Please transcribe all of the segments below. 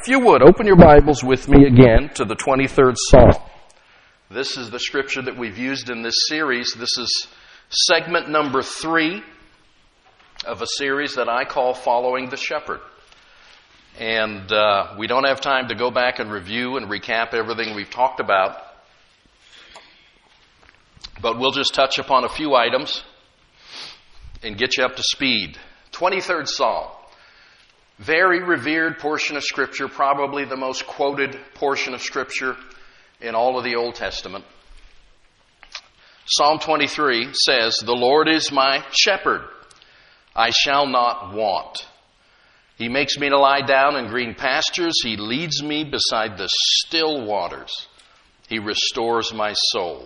if you would, open your Bibles with me again to the 23rd Psalm. This is the scripture that we've used in this series. This is segment number 3 of a series that I call Following the Shepherd. And we don't have time to go back and review and recap everything we've talked about. But we'll just touch upon a few items and get you up to speed. 23rd Psalm. Very revered portion of Scripture, probably the most quoted portion of Scripture in all of the Old Testament. Psalm 23 says, "The Lord is my shepherd, I shall not want. He makes me to lie down in green pastures. He leads me beside the still waters. He restores my soul.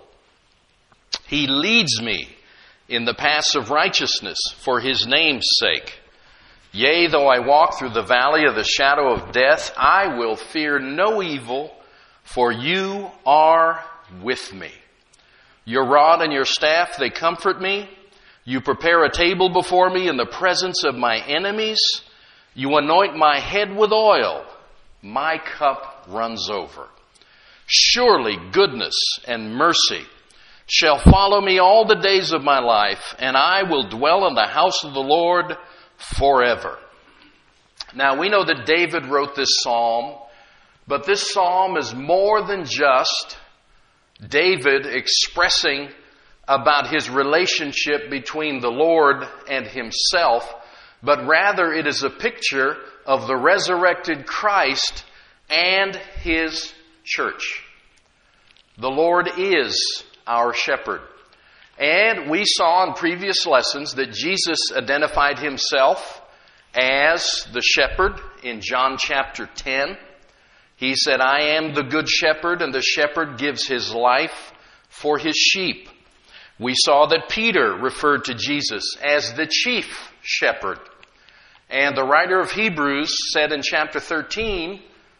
He leads me in the paths of righteousness for His name's sake. Yea, though I walk through the valley of the shadow of death, I will fear no evil, for You are with me. Your rod and Your staff, they comfort me. You prepare a table before me in the presence of my enemies. You anoint my head with oil. My cup runs over. Surely goodness and mercy shall follow me all the days of my life, and I will dwell in the house of the Lord forever." Now, we know that David wrote this psalm, but this psalm is more than just David expressing about his relationship between the Lord and himself, but rather it is a picture of the resurrected Christ and His church. The Lord is our shepherd. And we saw in previous lessons that Jesus identified Himself as the shepherd in John chapter 10. He said, "I am the good shepherd, and the shepherd gives his life for his sheep." We saw that Peter referred to Jesus as the chief shepherd. And the writer of Hebrews said in chapter 13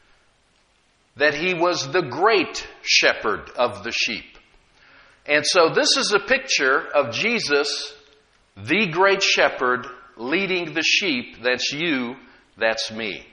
that He was the great shepherd of the sheep. And so this is a picture of Jesus, the great shepherd, leading the sheep. That's you, that's me.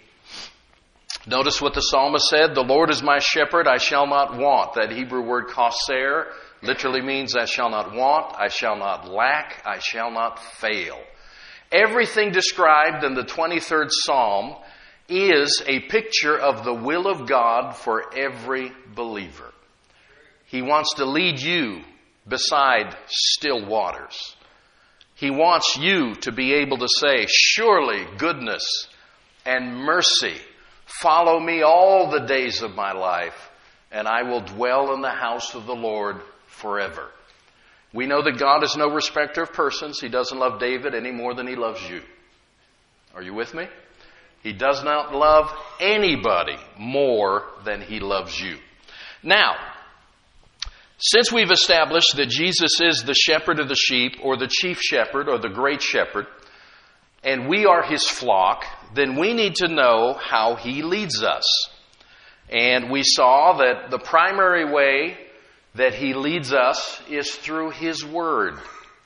Notice what the psalmist said, "The Lord is my shepherd, I shall not want." That Hebrew word chaser literally means I shall not want, I shall not lack, I shall not fail. Everything described in the 23rd Psalm is a picture of the will of God for every believer. He wants to lead you beside still waters. He wants you to be able to say, "Surely goodness and mercy follow me all the days of my life, and I will dwell in the house of the Lord forever." We know that God is no respecter of persons. He doesn't love David any more than He loves you. Are you with me? He does not love anybody more than He loves you. Now, since we've established that Jesus is the shepherd of the sheep, or the chief shepherd, or the great shepherd, and we are His flock, then we need to know how He leads us. And we saw that the primary way that He leads us is through His Word.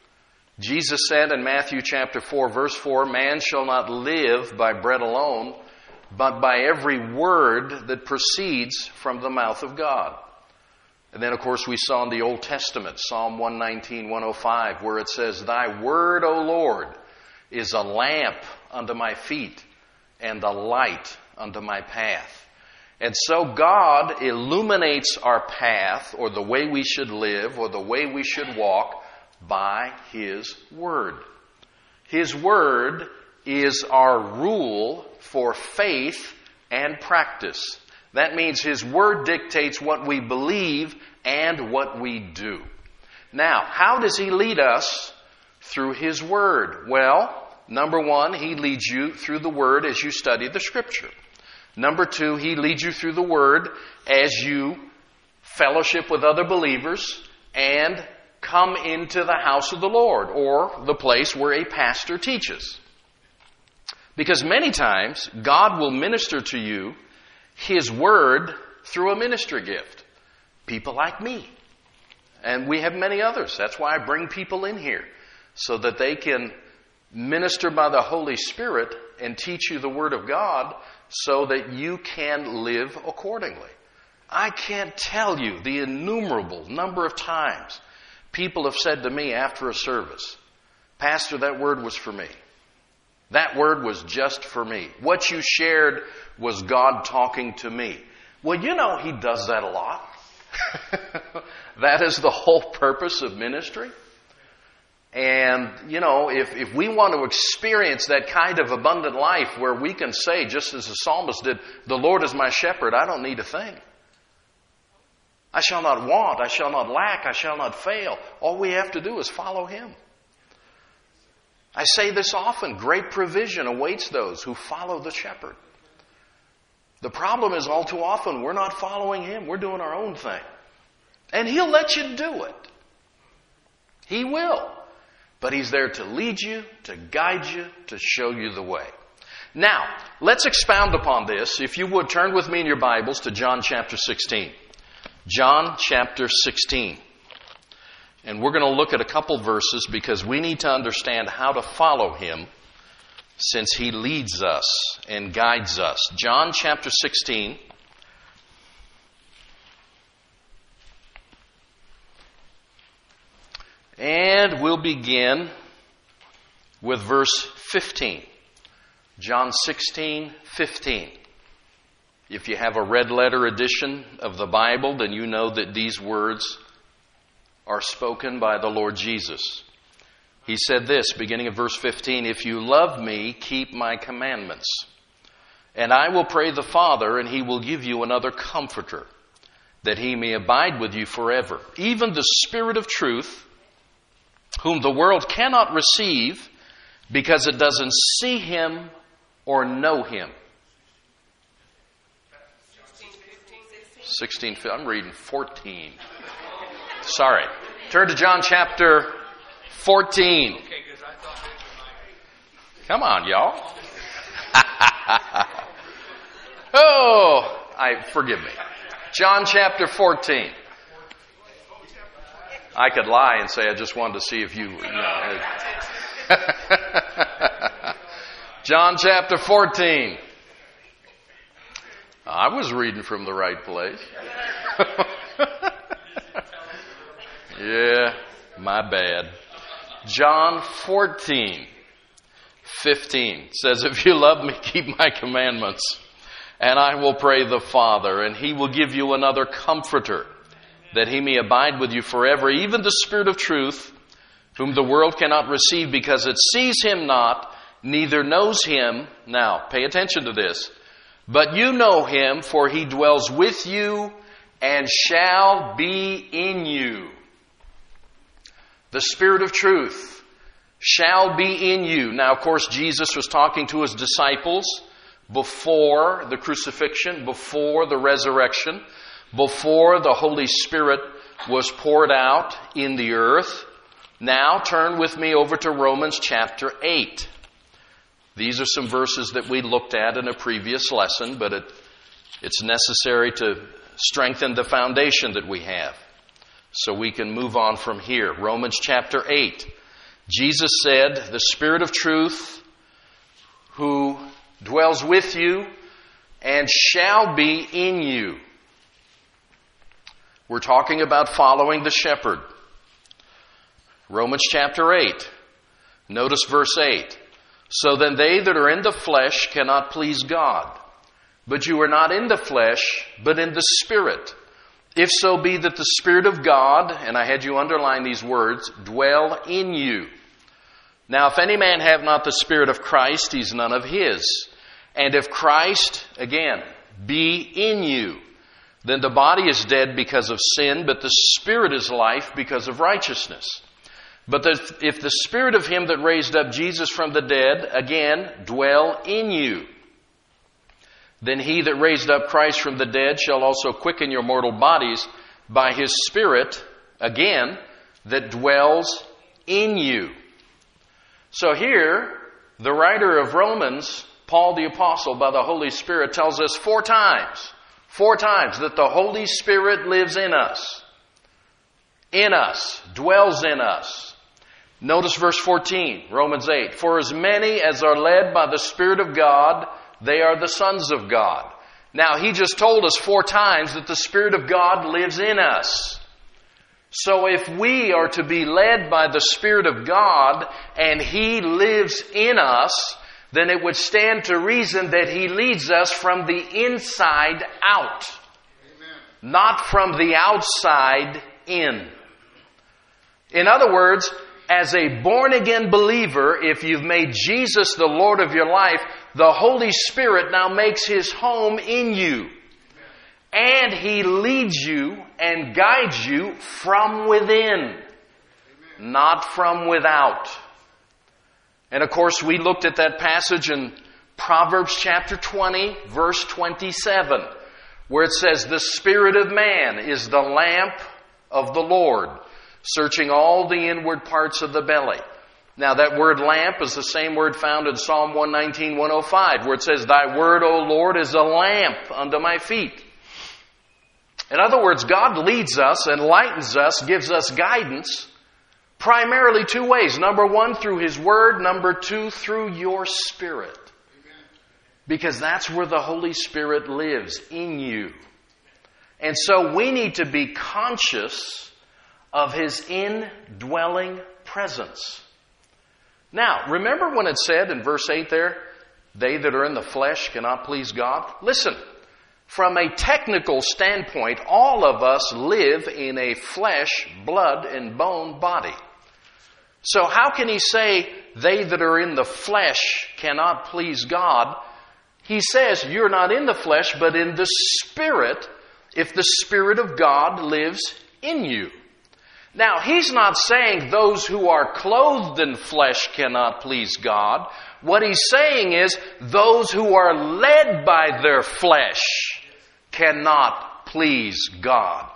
Jesus said in Matthew chapter 4, verse 4, "Man shall not live by bread alone, but by every word that proceeds from the mouth of God." And then, of course, we saw in the Old Testament, Psalm 119, 105, where it says, "Thy word, O Lord, is a lamp unto my feet and a light unto my path." And so God illuminates our path, or the way we should live, or the way we should walk, by His Word. His Word is our rule for faith and practice. That means His Word dictates what we believe and what we do. Now, how does He lead us? Through His Word. Well, number one, He leads you through the Word as you study the Scripture. Number two, He leads you through the Word as you fellowship with other believers and come into the house of the Lord, or the place where a pastor teaches. Because many times, God will minister to you His Word through a ministry gift. People like me. And we have many others. That's why I bring people in here, so that they can minister by the Holy Spirit and teach you the Word of God, so that you can live accordingly. I can't tell you the innumerable number of times people have said to me after a service, Pastor, that word was for me. That word was just for me. What you shared was God talking to me. Well, you know, He does that a lot. That is the whole purpose of ministry. And, you know, if we want to experience that kind of abundant life where we can say, just as the psalmist did, the Lord is my shepherd, I don't need a thing. I shall not want, I shall not lack, I shall not fail. All we have to do is follow Him. I say this often, great provision awaits those who follow the shepherd. The problem is all too often we're not following Him, we're doing our own thing. And He'll let you do it. He will. But He's there to lead you, to guide you, to show you the way. Now, let's expound upon this. If you would, turn with me in your Bibles to John chapter 16. John chapter 16. And we're going to look at a couple verses because we need to understand how to follow Him since He leads us and guides us. John chapter 16. And we'll begin with verse 15. John 16, 15. If you have a red letter edition of the Bible, then you know that these words are spoken by the Lord Jesus. He said this, beginning of verse 15, If you love me, keep my commandments. And I will pray the Father, and He will give you another comforter, that He may abide with you forever. Even the Spirit of truth, whom the world cannot receive, because it doesn't see Him or know Him. 16, I'm reading 14. Sorry. Turn to John chapter 14. Come on, y'all. Forgive me. John chapter 14. I could lie and say I just wanted to see if you know. John chapter 14. I was reading from the right place. Yeah, my bad. John 14, 15 says, If you love me, keep my commandments, and I will pray the Father, and He will give you another comforter, that He may abide with you forever, even the Spirit of truth, whom the world cannot receive because it sees Him not, neither knows Him. Now, pay attention to this. But you know Him, for He dwells with you and shall be in you. The Spirit of truth shall be in you. Now, of course, Jesus was talking to His disciples before the crucifixion, before the resurrection, before the Holy Spirit was poured out in the earth. Now, turn with me over to Romans chapter 8. These are some verses that we looked at in a previous lesson, but it's necessary to strengthen the foundation that we have so we can move on from here. Romans chapter 8. Jesus said, The Spirit of truth who dwells with you and shall be in you. We're talking about following the shepherd. Romans chapter 8. Notice verse 8. So then they that are in the flesh cannot please God. But you are not in the flesh, but in the Spirit. If so be that the Spirit of God, and I had you underline these words, dwell in you. Now if any man have not the Spirit of Christ, he's none of His. And if Christ, again, be in you, then the body is dead because of sin, but the Spirit is life because of righteousness. But if the Spirit of Him that raised up Jesus from the dead, again, dwell in you, then He that raised up Christ from the dead shall also quicken your mortal bodies by His Spirit, again, that dwells in you. So here, the writer of Romans, Paul the Apostle, by the Holy Spirit, tells us four times that the Holy Spirit lives in us, dwells in us. Notice verse 14, Romans 8. For as many as are led by the Spirit of God, They are the sons of God. Now, He just told us 4 times that the Spirit of God lives in us. So if we are to be led by the Spirit of God and He lives in us, then it would stand to reason that He leads us from the inside out, not from the outside in. In other words, as a born-again believer, if you've made Jesus the Lord of your life, the Holy Spirit now makes His home in you. And He leads you and guides you from within, not from without. And of course, we looked at that passage in Proverbs chapter 20, verse 27, where it says, "The spirit of man is the lamp of the Lord, searching all the inward parts of the belly." Now that word lamp is the same word found in Psalm 119, 105, where it says, "Thy word, O Lord, is a lamp unto my feet." In other words, God leads us, enlightens us, gives us guidance, primarily 2 ways. Number 1, through His Word. Number 2, through your spirit. Because that's where the Holy Spirit lives, in you. And so we need to be conscious of His indwelling presence. Now, remember when it said in verse 8 there, "They that are in the flesh cannot please God"? Listen, from a technical standpoint, all of us live in a flesh, blood, and bone body. So how can He say, "They that are in the flesh cannot please God"? He says, you're not in the flesh, but in the Spirit, if the Spirit of God lives in you. Now, He's not saying those who are clothed in flesh cannot please God. What He's saying is those who are led by their flesh cannot please God.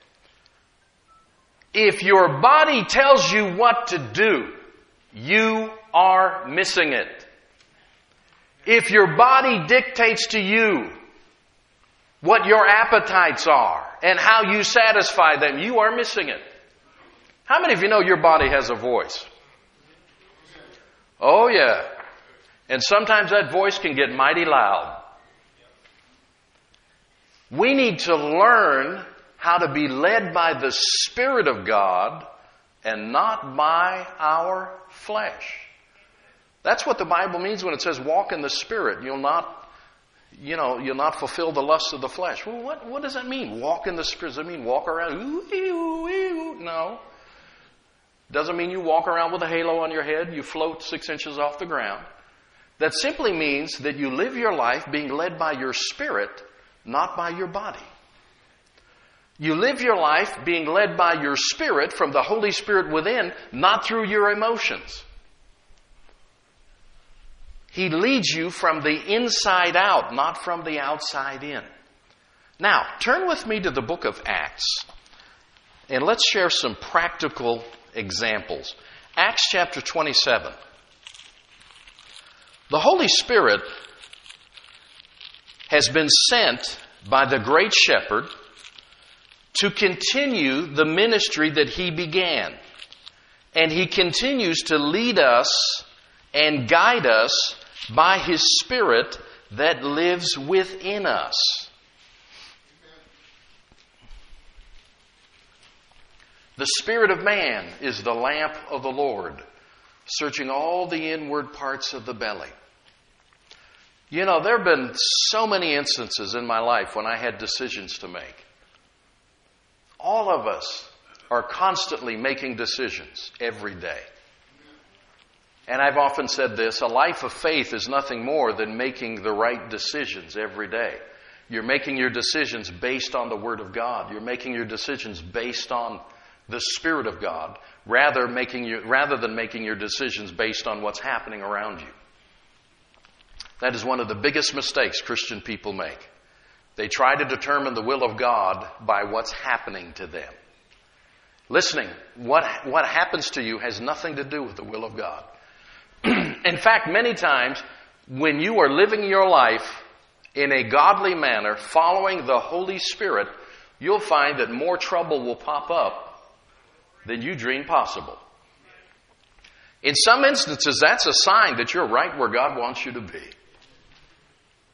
If your body tells you what to do, you are missing it. If your body dictates to you what your appetites are and how you satisfy them, you are missing it. How many of you know your body has a voice? Oh yeah. And sometimes that voice can get mighty loud. We need to learn how to be led by the Spirit of God and not by our flesh. That's what the Bible means when it says walk in the Spirit. You'll not fulfill the lusts of the flesh. Well, what does that mean? Walk in the Spirit. Does that mean walk around? No. Doesn't mean you walk around with a halo on your head. You float 6 inches off the ground. That simply means that you live your life being led by your spirit, not by your body. You live your life being led by your spirit from the Holy Spirit within, not through your emotions. He leads you from the inside out, not from the outside in. Now, turn with me to the book of Acts, and let's share some practical examples. Acts chapter 27. The Holy Spirit has been sent by the great shepherd to continue the ministry that He began. And He continues to lead us and guide us by His Spirit that lives within us. The spirit of man is the lamp of the Lord, searching all the inward parts of the belly. You know, there have been so many instances in my life when I had decisions to make. All of us are constantly making decisions every day. And I've often said this, a life of faith is nothing more than making the right decisions every day. You're making your decisions based on the Word of God. You're making your decisions based on the Spirit of God, rather than making your decisions based on what's happening around you. That is one of the biggest mistakes Christian people make. They try to determine the will of God by what's happening to them. Listening, what happens to you has nothing to do with the will of God. In fact, many times, when you are living your life in a godly manner, following the Holy Spirit, you'll find that more trouble will pop up than you dreamed possible. In some instances, that's a sign that you're right where God wants you to be.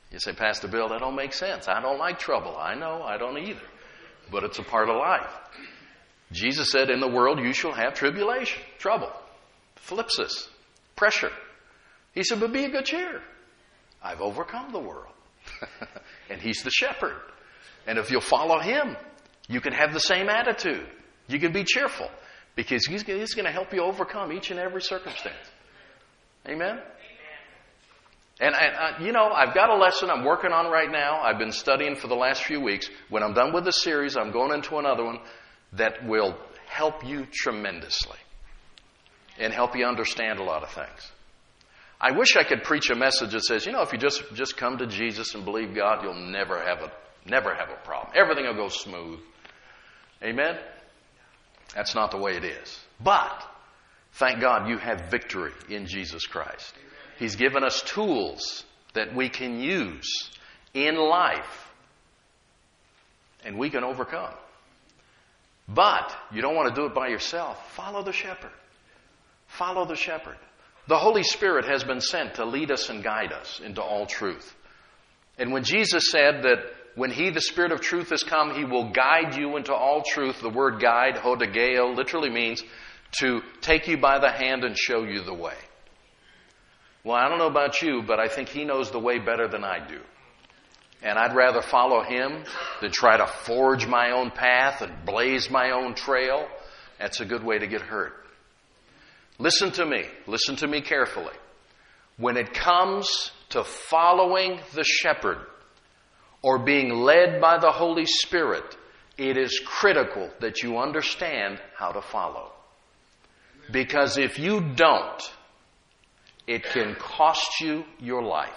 You say, Pastor Bill, that don't make sense. I don't like trouble. I know, I don't either. But it's a part of life. Jesus said, in the world you shall have tribulation, trouble, thlipsis, pressure. He said, but be of good cheer. I've overcome the world. And He's the shepherd. And if you'll follow Him, you can have the same attitude. You can be cheerful because He's going to help you overcome each and every circumstance. Amen? And I've got a lesson I'm working on right now. I've been studying for the last few weeks. When I'm done with this series, I'm going into another one that will help you tremendously and help you understand a lot of things. I wish I could preach a message that says, if you just come to Jesus and believe God, you'll never have a problem. Everything will go smooth. Amen? That's not the way it is. But thank God you have victory in Jesus Christ. He's given us tools that we can use in life, and we can overcome. But you don't want to do it by yourself. Follow the shepherd. Follow the shepherd. The Holy Spirit has been sent to lead us and guide us into all truth. And when Jesus said that when He, the Spirit of truth, has come, He will guide you into all truth, the word guide, hodegeo, literally means to take you by the hand and show you the way. Well, I don't know about you, but I think He knows the way better than I do. And I'd rather follow Him than try to forge my own path and blaze my own trail. That's a good way to get hurt. Listen to me. Listen to me carefully. When it comes to following the shepherd or being led by the Holy Spirit, it is critical that you understand how to follow. Because if you don't, it can cost you your life.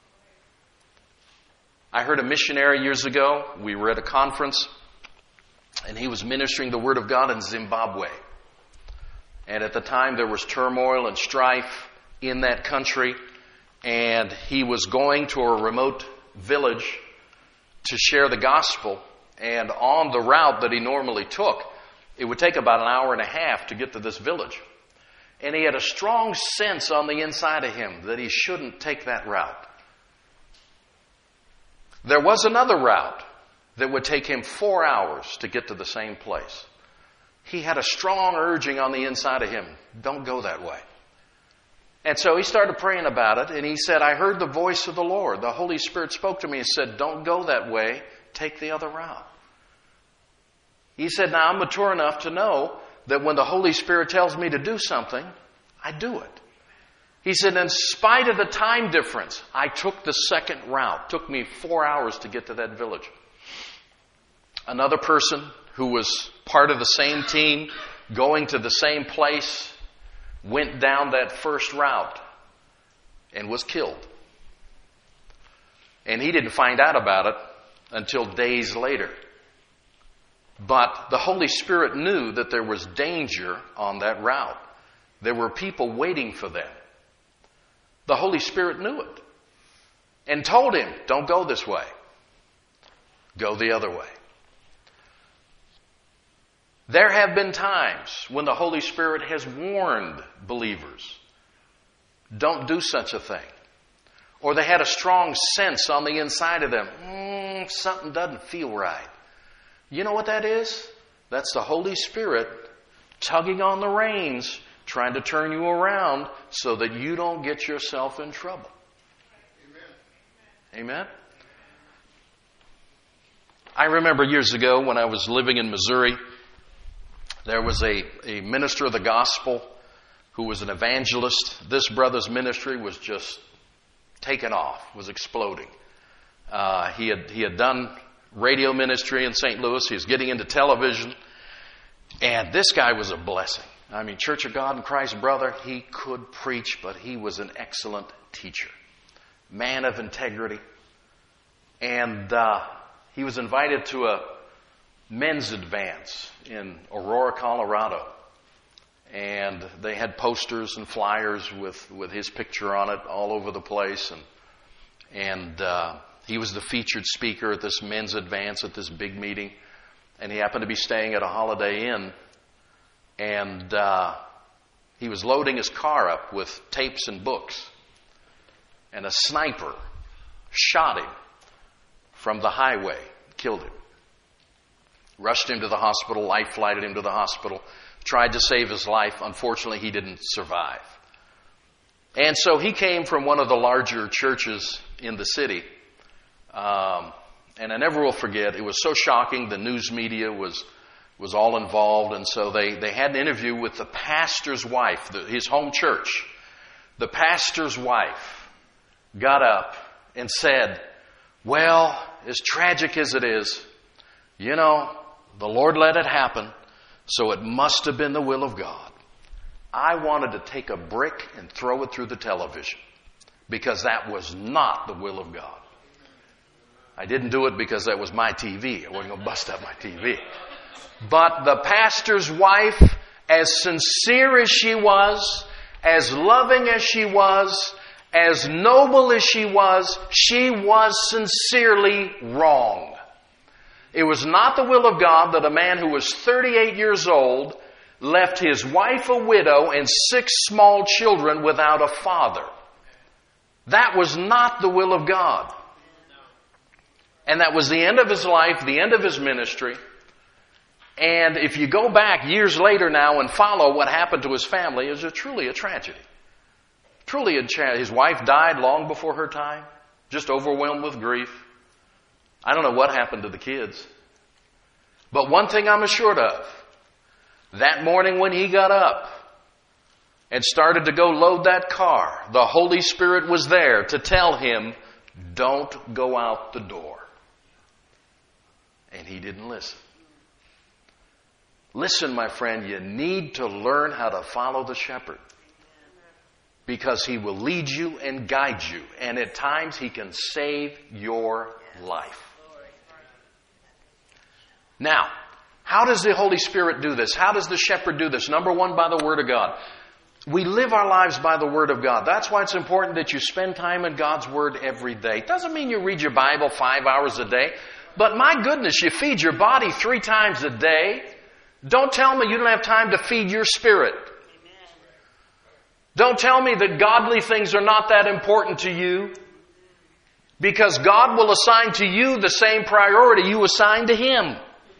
I heard a missionary years ago. We were at a conference, and he was ministering the Word of God in Zimbabwe. And at the time, there was turmoil and strife in that country, and he was going to a remote village to share the gospel. And on the route that he normally took, it would take about an hour and a half to get to this village. And he had a strong sense on the inside of him that he shouldn't take that route. There was another route that would take him 4 hours to get to the same place. He had a strong urging on the inside of him, don't go that way. And so he started praying about it, and he said, I heard the voice of the Lord. The Holy Spirit spoke to me and said, don't go that way, take the other route. He said, now I'm mature enough to know that when the Holy Spirit tells me to do something, I do it. He said, in spite of the time difference, I took the second route. It took me 4 hours to get to that village. Another person who was part of the same team, going to the same place, went down that first route and was killed. And he didn't find out about it until days later. But the Holy Spirit knew that there was danger on that route. There were people waiting for them. The Holy Spirit knew it and told him, don't go this way. Go the other way. There have been times when the Holy Spirit has warned believers, don't do such a thing. Or they had a strong sense on the inside of them, something doesn't feel right. You know what that is? That's the Holy Spirit tugging on the reins, trying to turn you around so that you don't get yourself in trouble. Amen. Amen? I remember years ago when I was living in Missouri, there was a minister of the gospel who was an evangelist. This brother's ministry was just taken off, was exploding. He had done radio ministry in St. Louis. He was getting into television. And this guy was a blessing. I mean, Church of God in Christ brother, he could preach, but he was an excellent teacher. Man of integrity. And he was invited to a men's advance in Aurora, Colorado. And they had posters and flyers with his picture on it all over the place. And he was the featured speaker at this men's advance at this big meeting. And he happened to be staying at a Holiday Inn. And he was loading his car up with tapes and books. And a sniper shot him from the highway, killed him. Rushed him to the hospital, life flighted him to the hospital, tried to save his life. Unfortunately, he didn't survive. And so he came from one of the larger churches in the city. And I never will forget, it was so shocking. The news media was all involved. And so they had an interview with the pastor's wife, his home church. The pastor's wife got up and said, well, as tragic as it is, you know, the Lord let it happen, so it must have been the will of God. I wanted to take a brick and throw it through the television because that was not the will of God. I didn't do it because that was my TV. I wasn't going to bust up my TV. But the pastor's wife, as sincere as she was, as loving as she was, as noble as she was sincerely wrong. It was not the will of God that a man who was 38 years old left his wife a widow and 6 small children without a father. That was not the will of God. And that was the end of his life, the end of his ministry. And if you go back years later now and follow what happened to his family, it was truly a tragedy. Truly a tragedy. His wife died long before her time, just overwhelmed with grief. I don't know what happened to the kids. But one thing I'm assured of, that morning when he got up and started to go load that car, the Holy Spirit was there to tell him, don't go out the door. And he didn't listen. Listen, my friend, you need to learn how to follow the shepherd. Because he will lead you and guide you. And at times he can save your life. Now, how does the Holy Spirit do this? How does the shepherd do this? Number one, by the Word of God. We live our lives by the Word of God. That's why it's important that you spend time in God's Word every day. It doesn't mean you read your Bible 5 hours a day. But my goodness, you feed your body 3 times a day. Don't tell me you don't have time to feed your spirit. Don't tell me that godly things are not that important to you. Because God will assign to you the same priority you assign to Him.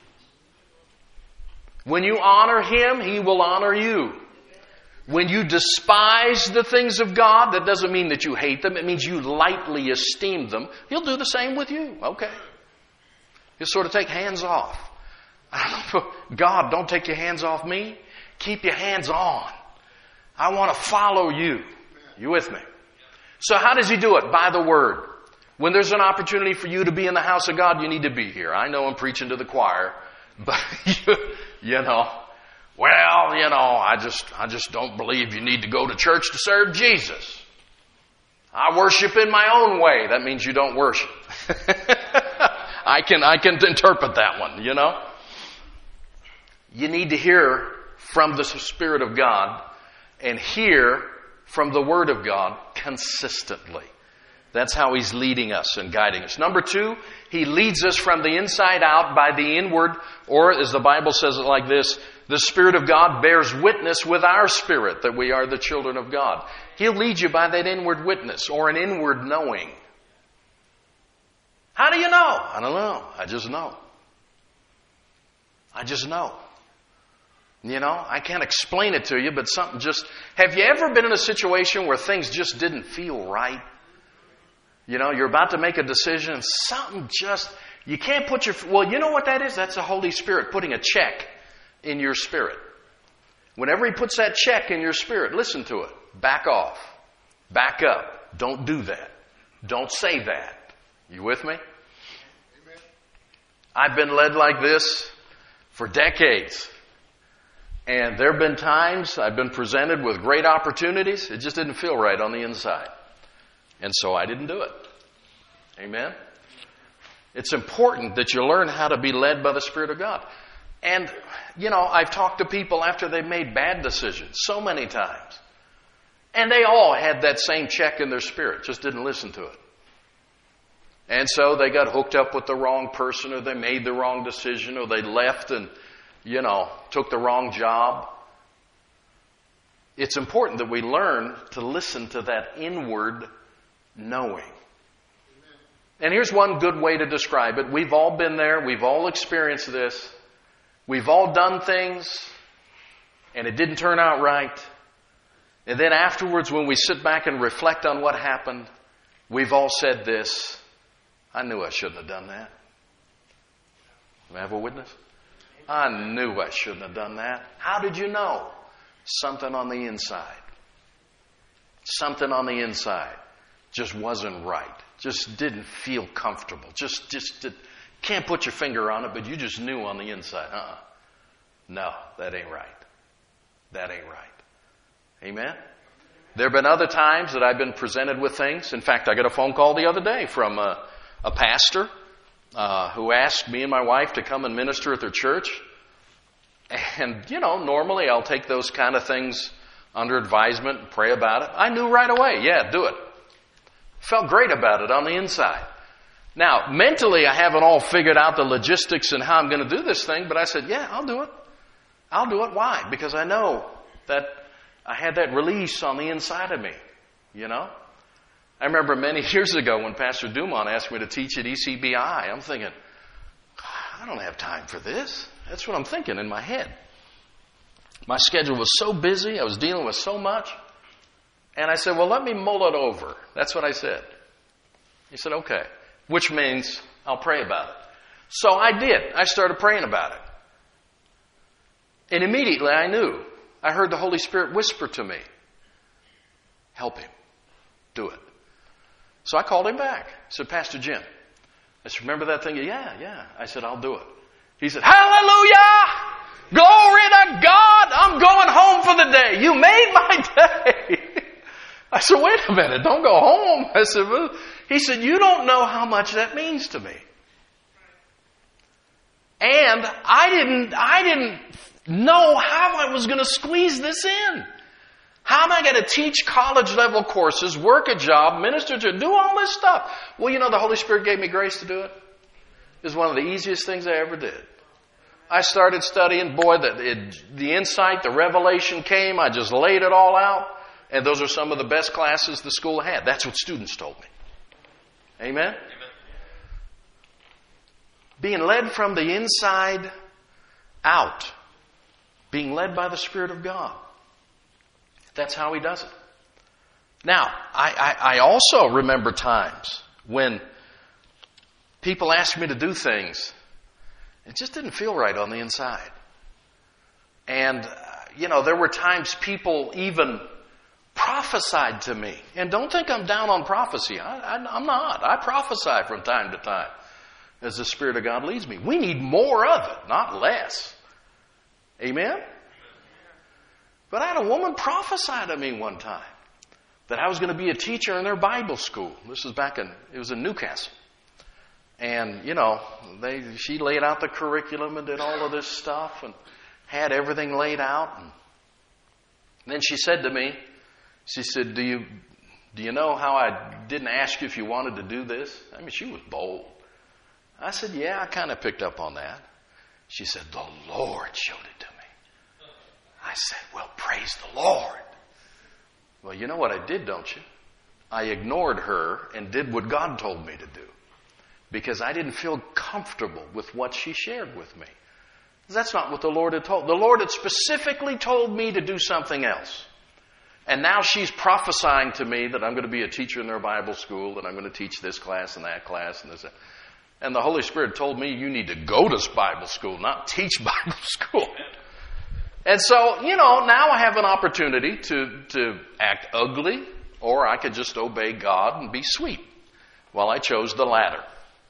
When you honor Him, He will honor you. When you despise the things of God, that doesn't mean that you hate them. It means you lightly esteem them. He'll do the same with you. Okay. He'll sort of take hands off. God, don't take your hands off me. Keep your hands on. I want to follow you. You with me? So how does He do it? By the Word. When there's an opportunity for you to be in the house of God, you need to be here. I know I'm preaching to the choir, but I just don't believe you need to go to church to serve Jesus. I worship in my own way. That means you don't worship. I can interpret that one, You need to hear from the Spirit of God and hear from the Word of God consistently. That's how He's leading us and guiding us. Number 2, He leads us from the inside out by the inward, or as the Bible says it like this, the Spirit of God bears witness with our spirit that we are the children of God. He'll lead you by that inward witness or an inward knowing. How do you know? I don't know. I just know. I just know. I can't explain it to you, but something just... Have you ever been in a situation where things just didn't feel right? You're about to make a decision and something just... You can't put your... Well, you know what that is? That's the Holy Spirit putting a check in your spirit. Whenever He puts that check in your spirit, listen to it. Back off. Back up. Don't do that. Don't say that. You with me? Amen. I've been led like this for decades. And there have been times I've been presented with great opportunities. It just didn't feel right on the inside. And so I didn't do it. Amen? It's important that you learn how to be led by the Spirit of God. And, I've talked to people after they've made bad decisions so many times. And they all had that same check in their spirit, just didn't listen to it. And so they got hooked up with the wrong person, or they made the wrong decision, or they left and, took the wrong job. It's important that we learn to listen to that inward knowing. And here's one good way to describe it. We've all been there. We've all experienced this. We've all done things, and it didn't turn out right. And then afterwards, when we sit back and reflect on what happened, we've all said this: I knew I shouldn't have done that. Do I have a witness? I knew I shouldn't have done that. How did you know? Something on the inside. Something on the inside just wasn't right. Just didn't feel comfortable. Just can't put your finger on it, but you just knew on the inside. No, that ain't right. That ain't right. Amen? There have been other times that I've been presented with things. In fact, I got a phone call the other day from a pastor who asked me and my wife to come and minister at their church. And, normally I'll take those kind of things under advisement and pray about it. I knew right away, yeah, do it. Felt great about it on the inside. Now, mentally I haven't all figured out the logistics and how I'm going to do this thing, but I said, yeah, I'll do it. I'll do it. Why? Because I know that I had that release on the inside of me, I remember many years ago when Pastor Dumont asked me to teach at ECBI, I'm thinking, I don't have time for this. That's what I'm thinking in my head. My schedule was so busy. I was dealing with so much. And I said, well, let me mull it over. That's what I said. He said, okay. Which means I'll pray about it. So I did. I started praying about it. And immediately I knew. I heard the Holy Spirit whisper to me, help him. Do it. So I called him back. I said, Pastor Jim. I said, remember that thing? Yeah. I said, I'll do it. He said, hallelujah! Glory to God! I'm going home for the day. You made my day. I said, wait a minute. Don't go home. I said, well, he said, you don't know how much that means to me. And I didn't know how I was going to squeeze this in. How am I going to teach college level courses, work a job, minister to, do all this stuff? Well, the Holy Spirit gave me grace to do it. It was one of the easiest things I ever did. I started studying. Boy, the insight, the revelation came. I just laid it all out. And those are some of the best classes the school had. That's what students told me. Amen? Being led from the inside out. Being led by the Spirit of God. That's how He does it. Now, I also remember times when people asked me to do things. It just didn't feel right on the inside. And, there were times people even prophesied to me. And don't think I'm down on prophecy. I'm not. I prophesy from time to time as the Spirit of God leads me. We need more of it, not less. Amen? But I had a woman prophesy to me one time that I was going to be a teacher in their Bible school. This was it was in Newcastle. And, she laid out the curriculum and did all of this stuff and had everything laid out. And then she said to me, she said, do you know how I didn't ask you if you wanted to do this? I mean, she was bold. I said, yeah, I kind of picked up on that. She said, the Lord showed it to me. I said, well, praise the Lord. Well, you know what I did, don't you? I ignored her and did what God told me to do. Because I didn't feel comfortable with what she shared with me. That's not what the Lord had told. The Lord had specifically told me to do something else. And now she's prophesying to me that I'm going to be a teacher in their Bible school, and I'm going to teach this class and that class and this. And the Holy Spirit told me, you need to go to Bible school, not teach Bible school. And so, now I have an opportunity to act ugly, or I could just obey God and be sweet. Well, I chose the latter.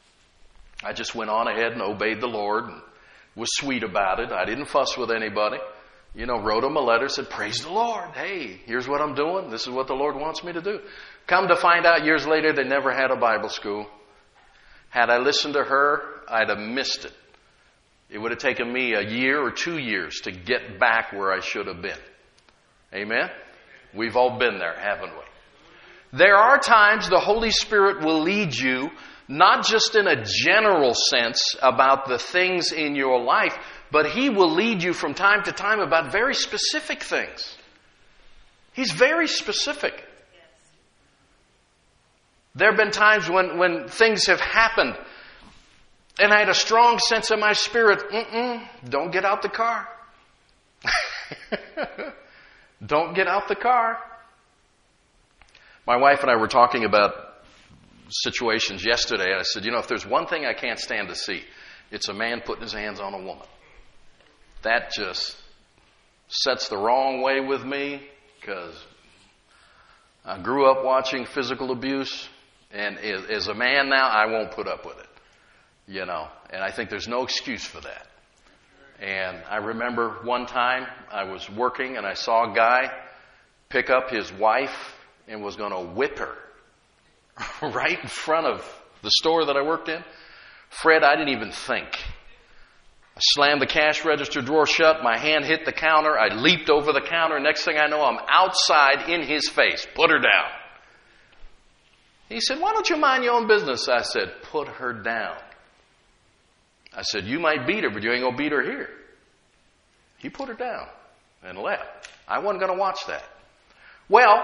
I just went on ahead and obeyed the Lord and was sweet about it. I didn't fuss with anybody. Wrote them a letter, said, praise the Lord. Hey, here's what I'm doing. This is what the Lord wants me to do. Come to find out years later, they never had a Bible school. Had I listened to her, I'd have missed it. It would have taken me a year or 2 years to get back where I should have been. Amen? We've all been there, haven't we? There are times the Holy Spirit will lead you, not just in a general sense about the things in your life, but He will lead you from time to time about very specific things. He's very specific. There have been times when things have happened and I had a strong sense in my spirit, don't get out the car. Don't get out the car. My wife and I were talking about situations yesterday, and I said, if there's one thing I can't stand to see, it's a man putting his hands on a woman. That just sets the wrong way with me, because I grew up watching physical abuse, and as a man now, I won't put up with it. And I think there's no excuse for that. And I remember one time I was working and I saw a guy pick up his wife and was going to whip her right in front of the store that I worked in. Fred, I didn't even think. I slammed the cash register drawer shut. My hand hit the counter. I leaped over the counter. Next thing I know, I'm outside in his face. Put her down. He said, why don't you mind your own business? I said, put her down. I said, you might beat her, but you ain't going to beat her here. He put her down and left. I wasn't going to watch that. Well,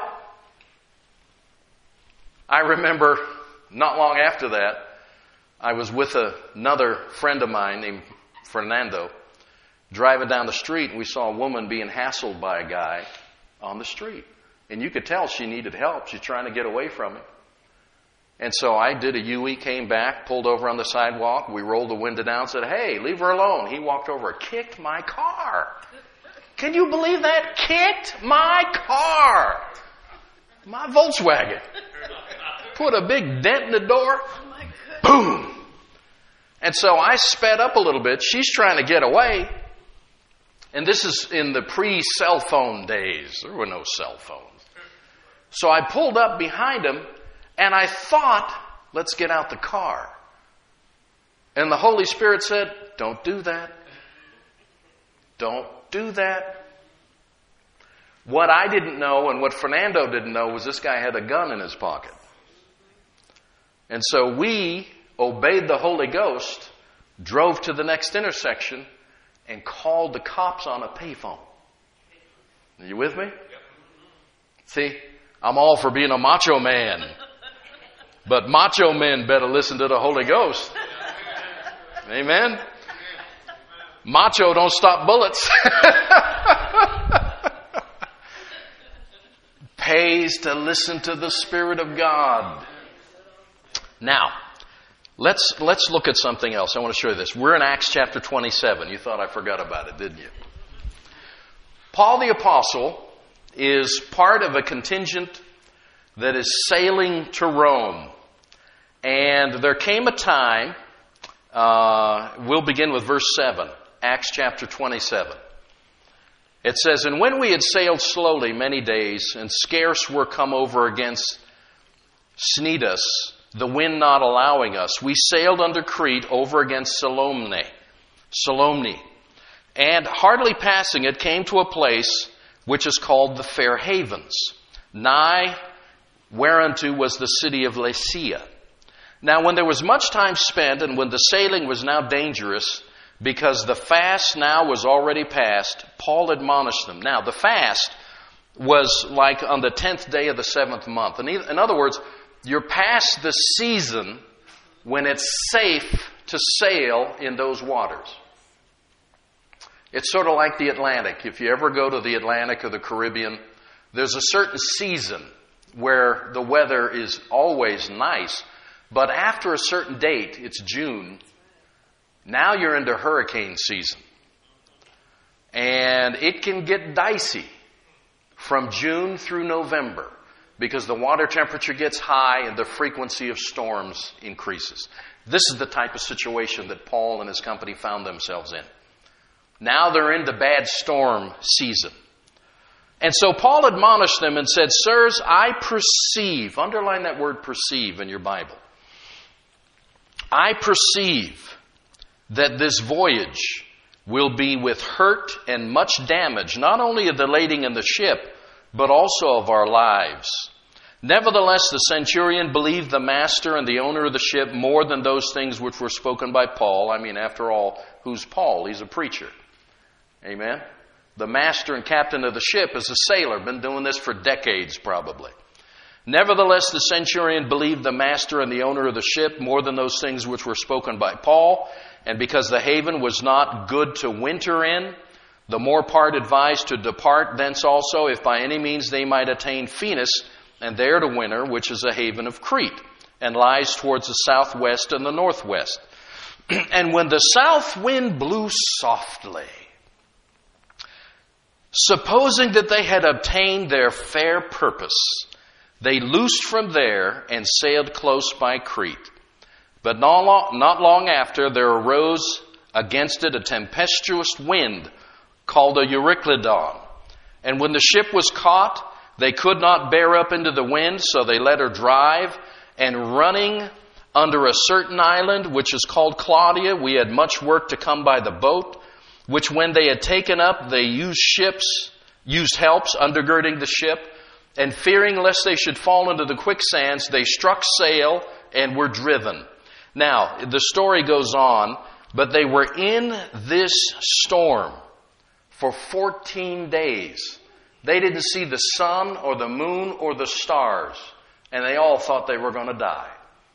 I remember not long after that, I was with another friend of mine named Fernando, driving down the street, and we saw a woman being hassled by a guy on the street. And you could tell she needed help. She's trying to get away from him. And so I did a U-E, came back, pulled over on the sidewalk. We rolled the window down, said, hey, leave her alone. He walked over, kicked my car. Can you believe that? Kicked my car. My Volkswagen. Put a big dent in the door. Boom. And so I sped up a little bit. She's trying to get away. And this is in the pre-cell phone days. There were no cell phones. So I pulled up behind him. And I thought, let's get out the car. And the Holy Spirit said, don't do that. Don't do that. What I didn't know and what Fernando didn't know was this guy had a gun in his pocket. And so we obeyed the Holy Ghost, drove to the next intersection, and called the cops on a payphone. Are you with me? See, I'm all for being a macho man. But macho men better listen to the Holy Ghost. Amen? Macho don't stop bullets. Pays to listen to the Spirit of God. Now, let's look at something else. I want to show you this. We're in Acts chapter 27. You thought I forgot about it, didn't you? Paul the Apostle is part of a contingent that is sailing to Rome. And there came a time, we'll begin with verse 7, Acts chapter 27. It says, and when we had sailed slowly many days, and scarce were come over against Cnidus, the wind not allowing us, we sailed under Crete over against Salomne. And hardly passing it, came to a place which is called the Fair Havens, nigh whereunto was the city of Lasea. Now when there was much time spent, and when the sailing was now dangerous, because the fast now was already past, Paul admonished them. Now the fast was like on the 10th day of the 7th month. In other words, you're past the season when it's safe to sail in those waters. It's sort of like the Atlantic. If you ever go to the Atlantic or the Caribbean, there's a certain season where the weather is always nice. But after a certain date, it's June, now you're into hurricane season. And it can get dicey from June through November because the water temperature gets high and the frequency of storms increases. This is the type of situation that Paul and his company found themselves in. Now they're in the bad storm season. And so Paul admonished them and said, sirs, I perceive, underline that word perceive in your Bible. I perceive that this voyage will be with hurt and much damage, not only of the lading in the ship, but also of our lives. Nevertheless, the centurion believed the master and the owner of the ship more than those things which were spoken by Paul. I mean, after all, who's Paul? He's a preacher. Amen? The master and captain of the ship is a sailor, been doing this for decades probably. Nevertheless, the centurion believed the master and the owner of the ship more than those things which were spoken by Paul. And because the haven was not good to winter in, the more part advised to depart thence also, if by any means they might attain Phoenix, and there to winter, which is a haven of Crete, and lies towards the southwest and the northwest. And when the south wind blew softly, supposing that they had obtained their fair purpose, they loosed from there and sailed close by Crete. But not long after, there arose against it a tempestuous wind called a Euroclydon. And when the ship was caught, they could not bear up into the wind, so they let her drive. And running under a certain island, which is called Claudia, we had much work to come by the boat, which when they had taken up, they used helps undergirding the ship. And fearing lest they should fall into the quicksands, they struck sail and were driven. Now, the story goes on, but they were in this storm for 14 days. They didn't see the sun or the moon or the stars, and they all thought they were going to die.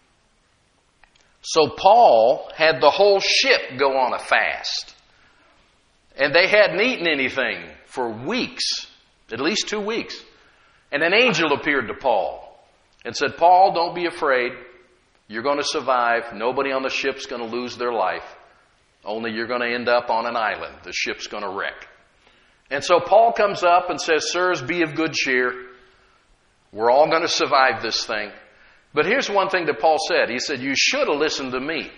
So Paul had the whole ship go on a fast. And they hadn't eaten anything for weeks, at least 2 weeks. And an angel appeared to Paul and said, Paul, don't be afraid. You're going to survive. Nobody on the ship's going to lose their life. Only you're going to end up on an island. The ship's going to wreck. And so Paul comes up and says, sirs, be of good cheer. We're all going to survive this thing. But here's one thing that Paul said. He said, you should have listened to me.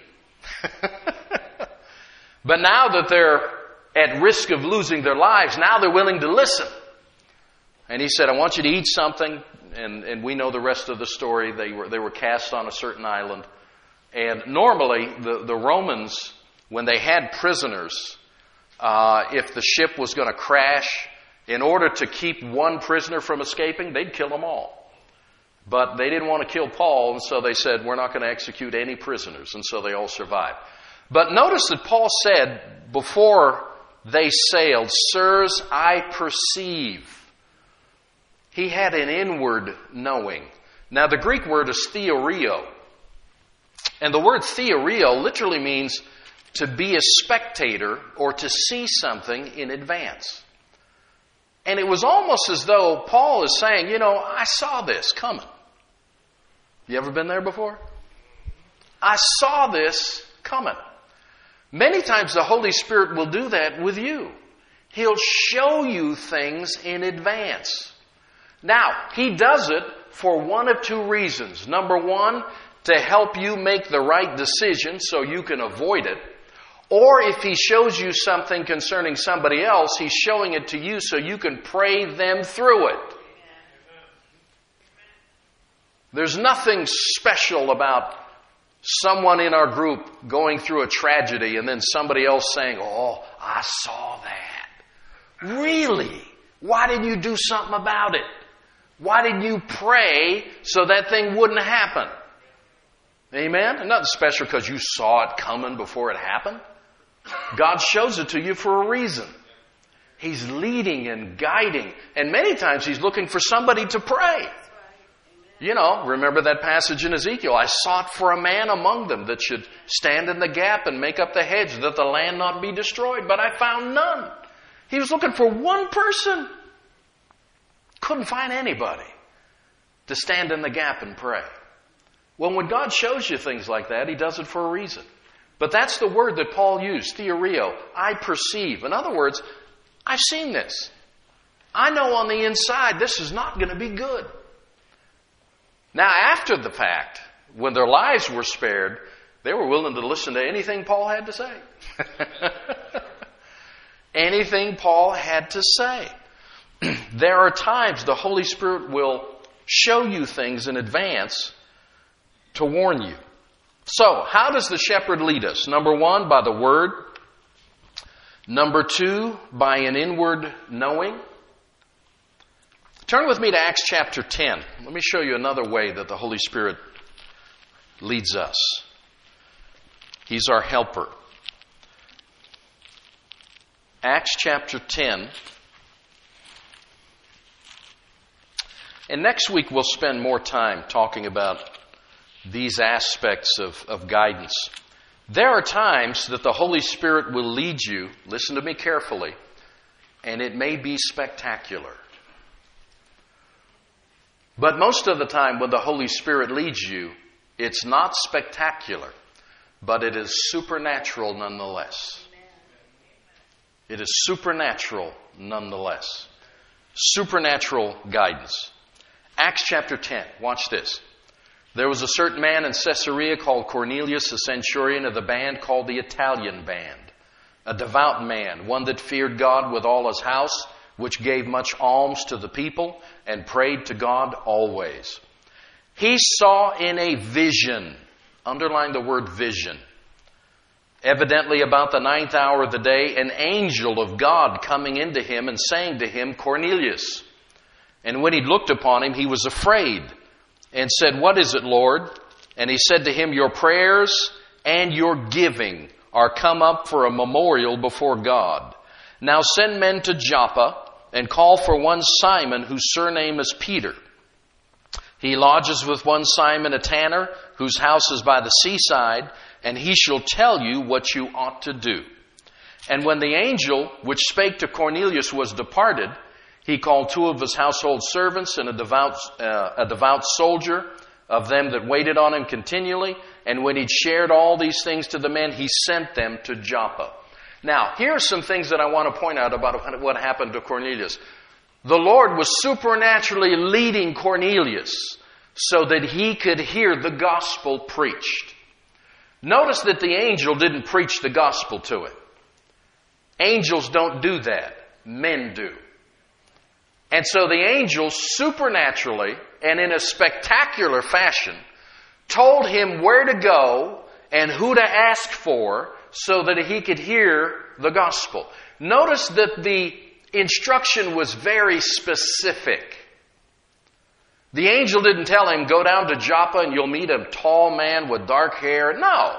But now that they're at risk of losing their lives, now they're willing to listen. And he said, I want you to eat something. And we know the rest of the story. They were cast on a certain island. And normally, the Romans, when they had prisoners, if the ship was going to crash, in order to keep one prisoner from escaping, they'd kill them all. But they didn't want to kill Paul, and so they said, we're not going to execute any prisoners. And so they all survived. But notice that Paul said, before they sailed, sirs, I perceive. He had an inward knowing. Now, the Greek word is theorio. And the word theorio literally means to be a spectator or to see something in advance. And it was almost as though Paul is saying, I saw this coming. You ever been there before? I saw this coming. Many times the Holy Spirit will do that with you. He'll show you things in advance. Now, He does it for one of two reasons. Number one, to help you make the right decision so you can avoid it. Or if He shows you something concerning somebody else, He's showing it to you so you can pray them through it. There's nothing special about someone in our group going through a tragedy and then somebody else saying, oh, I saw that. Really? Why didn't you do something about it? Why didn't you pray so that thing wouldn't happen? Amen? And nothing special because you saw it coming before it happened. God shows it to you for a reason. He's leading and guiding. And many times He's looking for somebody to pray. Remember that passage in Ezekiel. I sought for a man among them that should stand in the gap and make up the hedge that the land not be destroyed. But I found none. He was looking for one person. Couldn't find anybody to stand in the gap and pray. Well, when God shows you things like that, He does it for a reason. But that's the word that Paul used, theorio. I perceive. In other words, I've seen this. I know on the inside this is not going to be good. Now, after the fact, when their lives were spared, they were willing to listen to anything Paul had to say. Anything Paul had to say. There are times the Holy Spirit will show you things in advance to warn you. So, how does the shepherd lead us? Number one, by the Word. Number two, by an inward knowing. Turn with me to Acts chapter 10. Let me show you another way that the Holy Spirit leads us. He's our helper. Acts chapter 10. And next week we'll spend more time talking about these aspects of guidance. There are times that the Holy Spirit will lead you, listen to me carefully, and it may be spectacular. But most of the time when the Holy Spirit leads you, it's not spectacular, but it is supernatural nonetheless. It is supernatural nonetheless. Supernatural guidance. Acts chapter 10. Watch this. There was a certain man in Caesarea called Cornelius, a centurion of the band called the Italian band, a devout man, one that feared God with all his house, which gave much alms to the people and prayed to God always. He saw in a vision, underline the word vision, evidently about the 9th hour of the day, an angel of God coming into him and saying to him, Cornelius. And when he looked upon him, he was afraid and said, What is it, Lord? And he said to him, Your prayers and your giving are come up for a memorial before God. Now send men to Joppa and call for one Simon, whose surname is Peter. He lodges with one Simon, a tanner, whose house is by the seaside, and he shall tell you what you ought to do. And when the angel which spake to Cornelius was departed, he called 2 of his household servants and a devout soldier of them that waited on him continually. And when he'd shared all these things to the men, he sent them to Joppa. Now, here are some things that I want to point out about what happened to Cornelius. The Lord was supernaturally leading Cornelius so that he could hear the gospel preached. Notice that the angel didn't preach the gospel to him. Angels don't do that. Men do. And so the angel supernaturally and in a spectacular fashion told him where to go and who to ask for so that he could hear the gospel. Notice that the instruction was very specific. The angel didn't tell him, go down to Joppa and you'll meet a tall man with dark hair. No.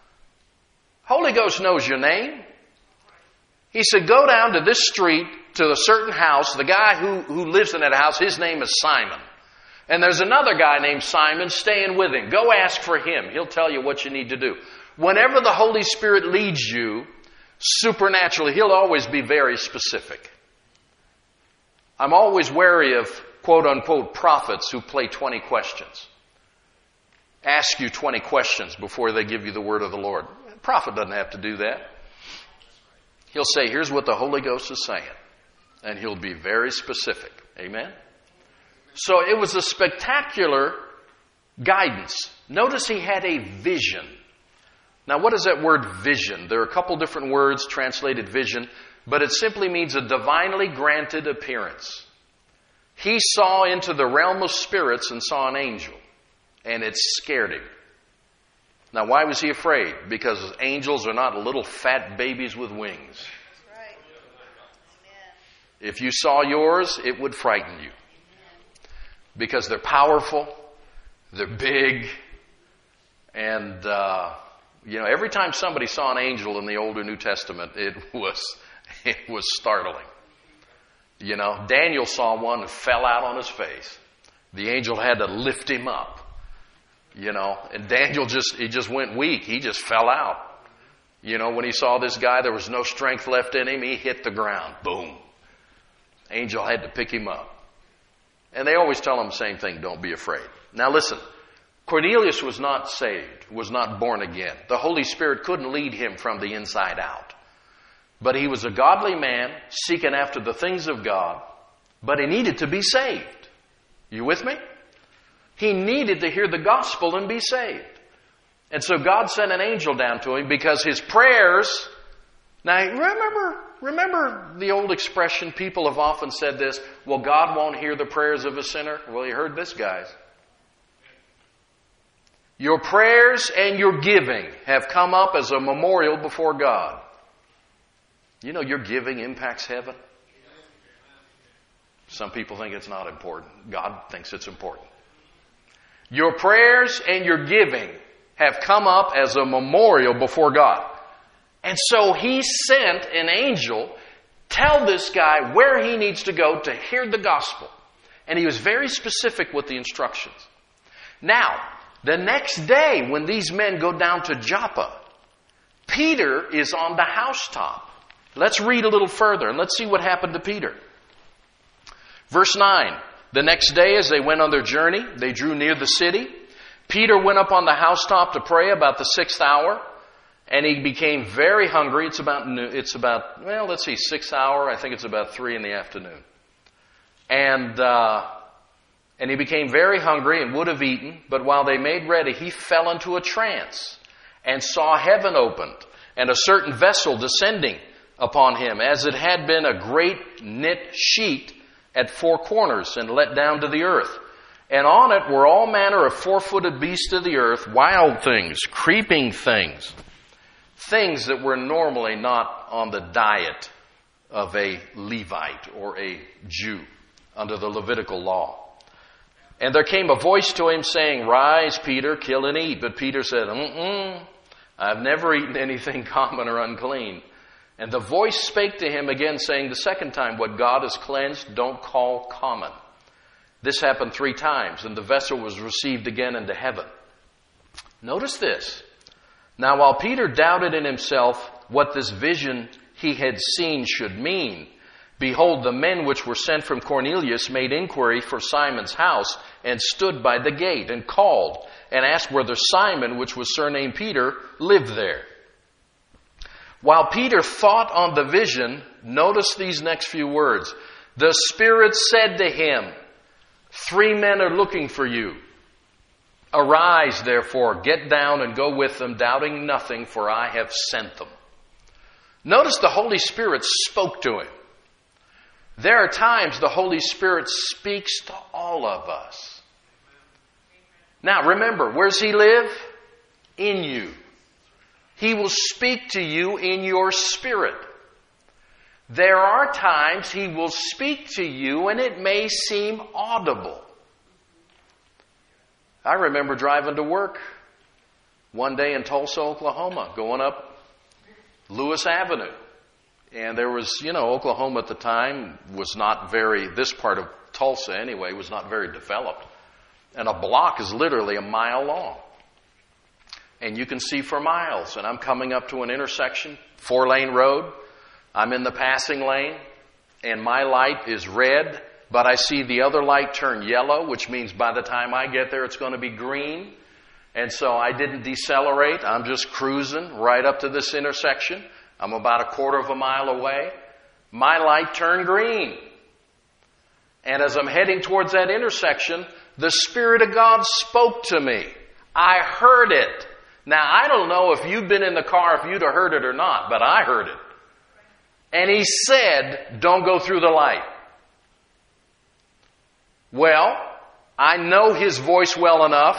Holy Ghost knows your name. He said, go down to this street, to a certain house. The guy who lives in that house, his name is Simon. And there's another guy named Simon staying with him. Go ask for him. He'll tell you what you need to do. Whenever the Holy Spirit leads you supernaturally, He'll always be very specific. I'm always wary of quote-unquote prophets who play 20 questions. Ask you 20 questions before they give you the word of the Lord. A prophet doesn't have to do that. He'll say, here's what the Holy Ghost is saying. And he'll be very specific. Amen? So it was a spectacular guidance. Notice he had a vision. Now, what is that word vision? There are a couple different words translated vision, but it simply means a divinely granted appearance. He saw into the realm of spirits and saw an angel, and it scared him. Now, why was he afraid? Because angels are not little fat babies with wings. That's right. If you saw yours, it would frighten you. Because they're powerful, they're big, and every time somebody saw an angel in the Old or New Testament, it was startling. Daniel saw one and fell out on his face. The angel had to lift him up. And Daniel just went weak. He just fell out. When he saw this guy, there was no strength left in him. He hit the ground. Boom. Angel had to pick him up. And they always tell him the same thing, don't be afraid. Now listen, Cornelius was not saved, was not born again. The Holy Spirit couldn't lead him from the inside out. But he was a godly man seeking after the things of God, but he needed to be saved. You with me? He needed to hear the gospel and be saved. And so God sent an angel down to him because his prayers... Now, remember the old expression, people have often said this, well, God won't hear the prayers of a sinner. Well, you heard this, guys. Your prayers and your giving have come up as a memorial before God. Your giving impacts heaven. Some people think it's not important. God thinks it's important. Your prayers and your giving have come up as a memorial before God. And so he sent an angel tell this guy where he needs to go to hear the gospel. And he was very specific with the instructions. Now, the next day when these men go down to Joppa, Peter is on the housetop. Let's read a little further and let's see what happened to Peter. Verse 9, the next day as they went on their journey, they drew near the city. Peter went up on the housetop to pray about the 6th hour, and he became very hungry. It's about 6th hour. I think it's about 3 in the afternoon. And he became very hungry and would have eaten, but while they made ready, he fell into a trance and saw heaven opened and a certain vessel descending upon him, as it had been a great knit sheet at 4 corners and let down to the earth. And on it were all manner of 4-footed beasts of the earth, wild things, creeping things, things that were normally not on the diet of a Levite or a Jew under the Levitical law. And there came a voice to him saying, "Rise, Peter, kill and eat." But Peter said, "I've never eaten anything common or unclean." And the voice spake to him again, saying the second time, "What God has cleansed, don't call common." This happened 3 times, and the vessel was received again into heaven. Notice this. Now while Peter doubted in himself what this vision he had seen should mean, behold, the men which were sent from Cornelius made inquiry for Simon's house, and stood by the gate, and called, and asked whether Simon, which was surnamed Peter, lived there. While Peter thought on the vision, notice these next few words. The Spirit said to him, 3 men are looking for you. Arise, therefore, get down and go with them, doubting nothing, for I have sent them. Notice the Holy Spirit spoke to him. There are times the Holy Spirit speaks to all of us. Now remember, where does He live? In you. He will speak to you in your spirit. There are times He will speak to you and it may seem audible. I remember driving to work one day in Tulsa, Oklahoma, going up Lewis Avenue. And there was, Oklahoma at the time was not this part of Tulsa anyway, was not very developed. And a block is literally a mile long. And you can see for miles. And I'm coming up to an intersection, 4-lane road. I'm in the passing lane, and my light is red, but I see the other light turn yellow, which means by the time I get there, it's going to be green. And so I didn't decelerate. I'm just cruising right up to this intersection. I'm about 1/4 mile away. My light turned green. And as I'm heading towards that intersection, the Spirit of God spoke to me. I heard it. Now, I don't know if you've been in the car, if you'd have heard it or not, but I heard it. And He said, don't go through the light. Well, I know His voice well enough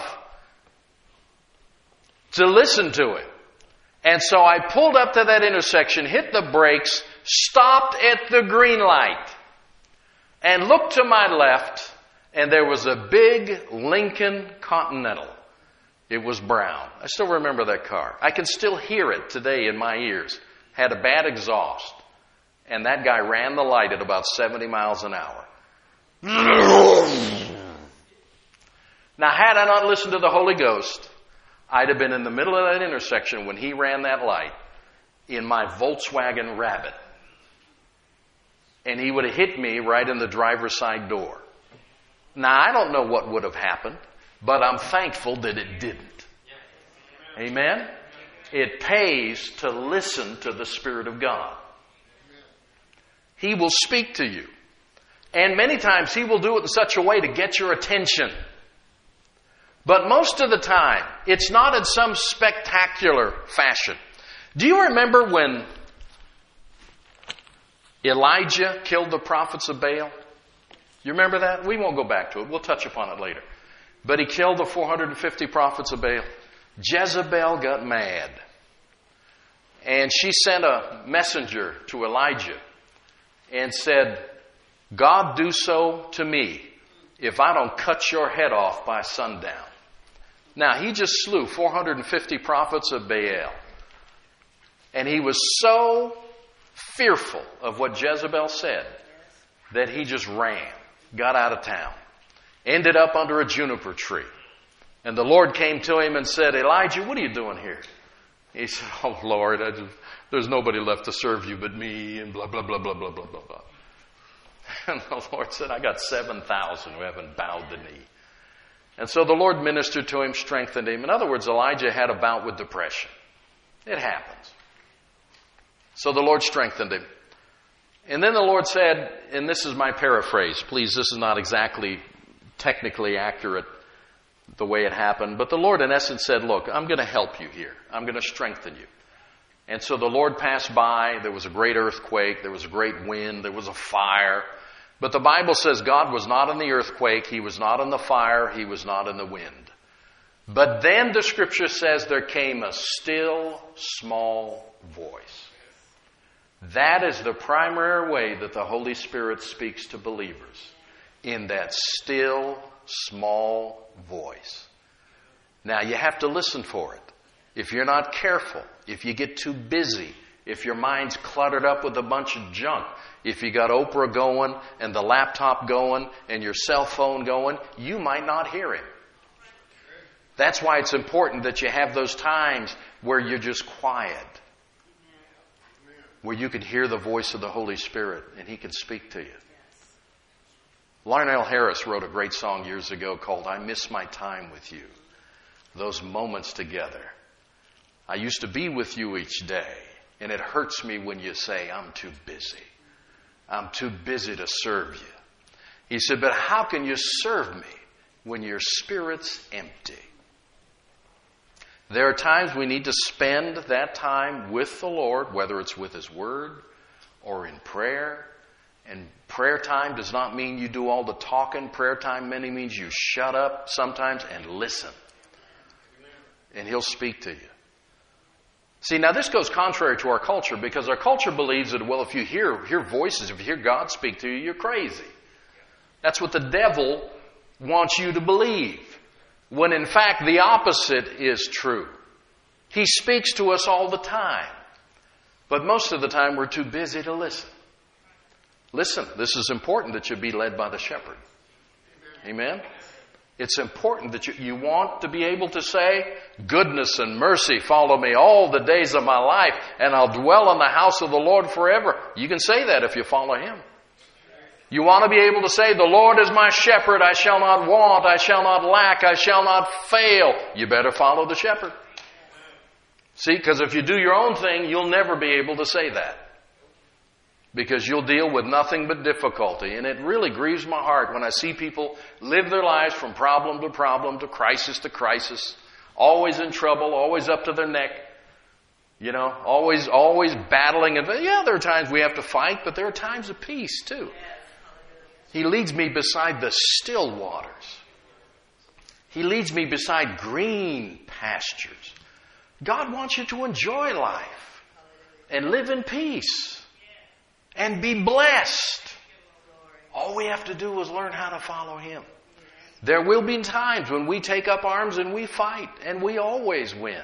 to listen to it. And so I pulled up to that intersection, hit the brakes, stopped at the green light, and looked to my left, and there was a big Lincoln Continental. It was brown. I still remember that car. I can still hear it today in my ears. Had a bad exhaust. And that guy ran the light at about 70 miles an hour. Now, had I not listened to the Holy Ghost, I'd have been in the middle of that intersection when he ran that light in my Volkswagen Rabbit. And he would have hit me right in the driver's side door. Now, I don't know what would have happened, but I'm thankful that it didn't. Amen? It pays to listen to the Spirit of God. He will speak to you. And many times He will do it in such a way to get your attention. But most of the time, it's not in some spectacular fashion. Do you remember when Elijah killed the prophets of Baal? You remember that? We won't go back to it. We'll touch upon it later. But he killed the 450 prophets of Baal. Jezebel got mad. And she sent a messenger to Elijah and said, God do so to me if I don't cut your head off by sundown. Now, he just slew 450 prophets of Baal. And he was so fearful of what Jezebel said that he just ran. got out of town, ended up under a juniper tree. And the Lord came to him and said, Elijah, what are you doing here? He said, oh, Lord, there's nobody left to serve you but me, and blah, blah, blah, blah, blah, blah, blah, blah. And the Lord said, I got 7,000 who haven't bowed the knee. And so the Lord ministered to him, strengthened him. In other words, Elijah had a bout with depression. It happens. So the Lord strengthened him. And then the Lord said, and this is my paraphrase, please, this is not exactly technically accurate the way it happened, but the Lord in essence said, look, I'm going to help you here. I'm going to strengthen you. And so the Lord passed by. There was a great earthquake. There was a great wind. There was a fire. But the Bible says God was not in the earthquake. He was not in the fire. He was not in the wind. But then the Scripture says there came a still, small voice. That is the primary way that the Holy Spirit speaks to believers. In that still, small voice. Now you have to listen for it. If you're not careful, if you get too busy, if your mind's cluttered up with a bunch of junk, if you got Oprah going and the laptop going and your cell phone going, you might not hear him. That's why it's important that you have those times where you're just quiet, where you can hear the voice of the Holy Spirit and He can speak to you. Lionel Harris wrote a great song years ago called I Miss My Time With You. Those moments together. I used to be with you each day, and it hurts me when you say, I'm too busy. I'm too busy to serve you. He said, but how can you serve me when your spirit's empty? There are times we need to spend that time with the Lord, whether it's with His Word or in prayer. And prayer time does not mean you do all the talking. Prayer time mainly means you shut up sometimes and listen. And He'll speak to you. See, now this goes contrary to our culture because our culture believes that, well, if you hear voices, if you hear God speak to you, you're crazy. That's what the devil wants you to believe. When in fact the opposite is true. He speaks to us all the time. But most of the time we're too busy to listen. Listen, this is important that you be led by the shepherd. Amen? It's important that you want to be able to say, goodness and mercy follow me all the days of my life, and I'll dwell in the house of the Lord forever. You can say that if you follow Him. You want to be able to say, the Lord is my shepherd, I shall not want, I shall not lack, I shall not fail. You better follow the shepherd. See, because if you do your own thing, you'll never be able to say that. Because you'll deal with nothing but difficulty. And it really grieves my heart when I see people live their lives from problem to problem, to crisis, always in trouble, always up to their neck. You know, always battling. And yeah, there are times we have to fight, but there are times of peace too. He leads me beside the still waters. He leads me beside green pastures. God wants you to enjoy life and live in peace. And be blessed. All we have to do is learn how to follow Him. There will be times when we take up arms and we fight, and we always win.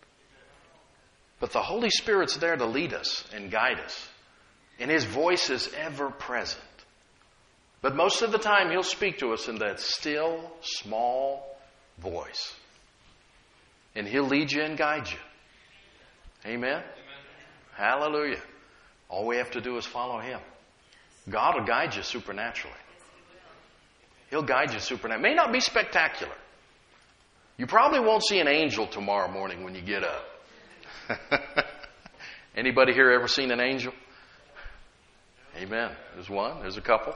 But the Holy Spirit's there to lead us and guide us. And His voice is ever present. But most of the time He'll speak to us in that still, small voice. And He'll lead you and guide you. Amen? Hallelujah. All we have to do is follow Him. God will guide you supernaturally. He'll guide you supernaturally. It may not be spectacular. You probably won't see an angel tomorrow morning when you get up. Anybody here ever seen an angel? Amen. There's one. There's a couple.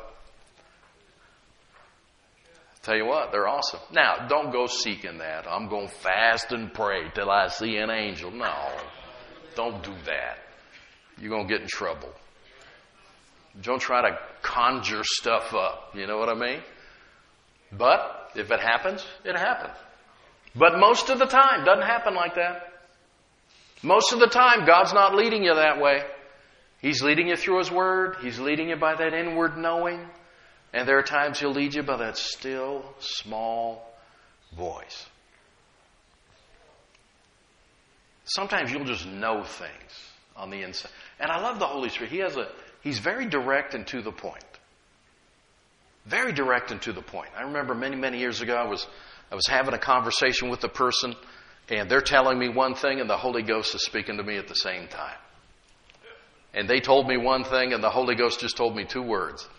Tell you what, they're awesome. Now, don't go seeking that. I'm going to fast and pray till I see an angel. No. Don't do that. You're going to get in trouble. Don't try to conjure stuff up. You know what I mean? But if it happens, it happens. But most of the time, it doesn't happen like that. Most of the time, God's not leading you that way. He's leading you through His Word. He's leading you by that inward knowing. And there are times He'll lead you by that still, small voice. Sometimes you'll just know things on the inside. And I love the Holy Spirit. He's very direct and to the point. Very direct and to the point. I remember many years ago, I was having a conversation with a person, and they're telling me one thing, and the Holy Ghost is speaking to me at the same time. And they told me one thing, and the Holy Ghost just told me 2 words.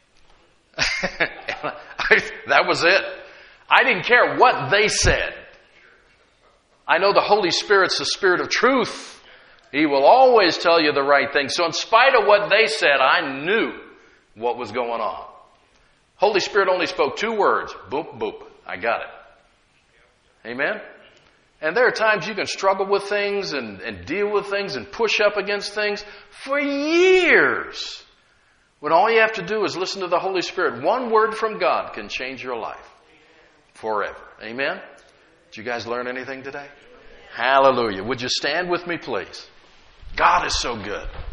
That was it. I didn't care what they said. I know the Holy Spirit's the Spirit of truth. He will always tell you the right thing. So in spite of what they said, I knew what was going on. Holy Spirit only spoke 2 words. Boop, boop. I got it. Amen? And there are times you can struggle with things and deal with things and push up against things for years. When all you have to do is listen to the Holy Spirit. One word from God can change your life forever. Amen? Did you guys learn anything today? Hallelujah. Would you stand with me, please? God is so good.